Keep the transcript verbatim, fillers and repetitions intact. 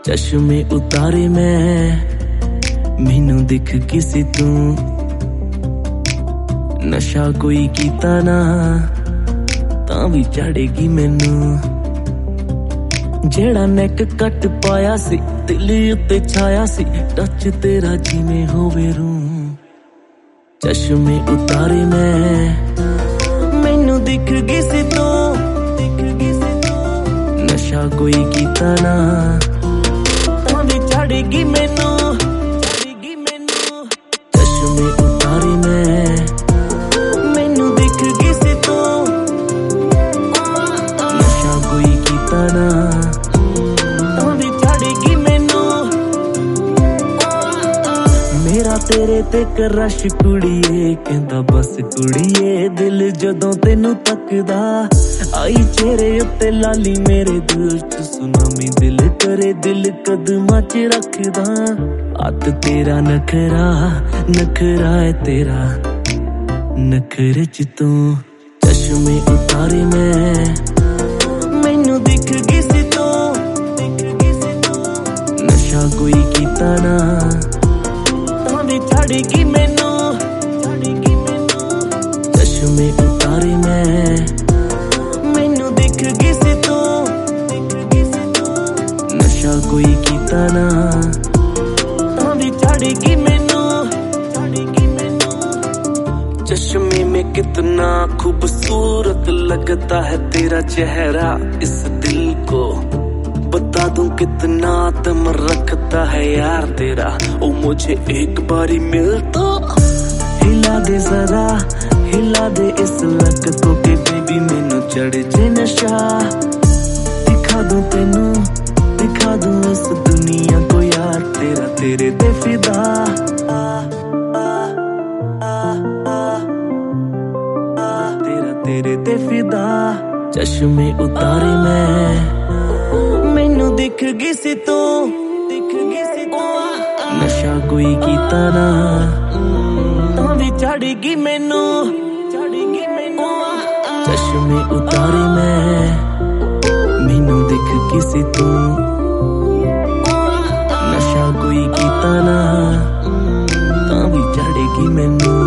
चश्मे उतारे मैं मैनू दिख किसी तू नशा कोई कीता ना तां भी चढ़ेगी मैनू जेड़ा नेक कट पाया सी दिल उत्ते छाया सी टच तेरा जिवें होवे रूं चश्मे उतारे मैं मैनू दिख किसी तू नशा कोई कीता ना चढ़ेगी मैनू चढ़ेगी मैनू चश्मे उतारे मैं मैनू दिख किसी तो नशा कोई कीता ना भी चढ़ेगी मैनू मेरा तेरे ते क्रश कुड़िए कहंदा बस कुड़िए दिल जदों तेनू तकदा आई चेहरे उत्ते लाली मेरे दिल च सुनामी दिल करे दिल कदमां च रखदा हत्थ तेरा नखरा नखरा है तेरा नखरे च तू चश्मे उतारे मैं मैनू दिख किसी तो नशा कोई कीता ना तां भी चढ़ेगी मैनू चश्मे उतारे मैं मैनू दिख किसी तो नशा कोई कीता ना तां भी चढ़ेगी मैनू चश्मे में कितना खूबसूरत लगता है तेरा चेहरा इस दिल को बता दूं कितना दम रखता है यार तेरा ओ मुझे एक बारी मिल तो हिला दे जरा हिला दे इस लक को के बेबी मैनू चढ़ जे नशा दिखा दूं तेनू दिखा दूं इस दुनिया को यार तेरा तेरे दे फिदा आ, आ, आ, आ, आ, तेरा तेरे दे फिदा चश्मे उतारे मैं मैनू दिख किसी तो दिख किसी तो नशा कोई कीता ना तां भी चढ़ेगी मैनू चढ़ेगी मैनू चश्मे उतारे मैं मैनू दिख किसी तू नशा कोई कीता ना तां भी चढ़ेगी मैनू।